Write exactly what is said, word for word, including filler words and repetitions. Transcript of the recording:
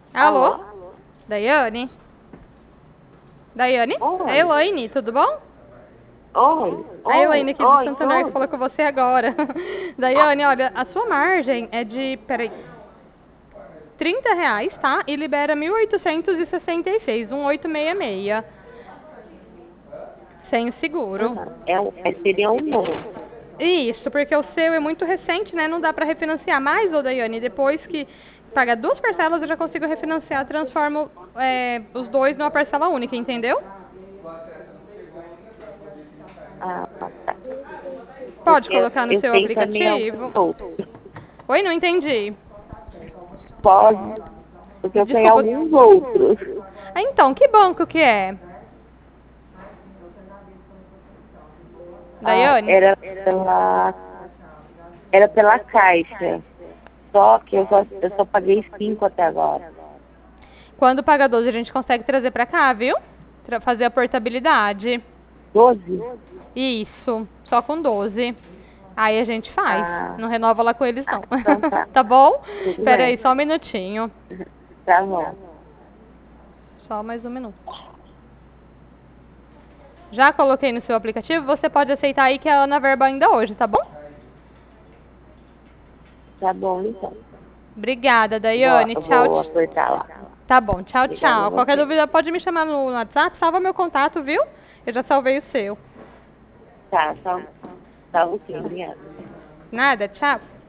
Alô? Alô? Daiane? Daiane? É a Oi. Elaine, tudo bom? Oi. A Oi. Elaine aqui do Oi, Santander que falou com tudo? você agora. Daiane, olha, a sua margem é de, peraí, trinta reais, tá? E libera mil oitocentos e sessenta e seis, mil oitocentos e sessenta e seis. Sem o seguro. Aham. É, um- é, seria um novo. Isso, porque o seu é muito recente, né? Não dá pra refinanciar mais, ô Daiane. Depois que paga duas parcelas, eu já consigo refinanciar, transformo é, os dois numa parcela única, entendeu? Ah, tá. Pode Porque colocar no eu seu tenho também alguns aplicativo. outros. Oi, não entendi. Pode, porque eu tenho Desculpa. alguns outros. Ah, então, que banco que é? Ah, Daiane? era pela, era pela Caixa. Só que eu só, eu só paguei cinco até agora. Quando paga doze, a gente consegue trazer pra cá, viu? Tra- fazer a portabilidade. Doze? Isso, só com doze. Aí a gente faz. Ah, Não renova lá com eles, ah, não. então tá. Tá bom? Tudo Espera bem. aí, só um minutinho. Tá bom. Só mais um minuto. Já coloquei no seu aplicativo, você pode aceitar aí que é a Ana Verba ainda hoje, tá bom? Tá bom, então. Obrigada, Vou, Daiane. eu Tchau. vou tch- apertar lá. Tá bom, tchau, Obrigada a tchau. Qualquer você. dúvida pode me chamar no WhatsApp, salva meu contato, viu? Eu já salvei o seu. Tá, tá, tá ok, obrigada. Nada, tchau.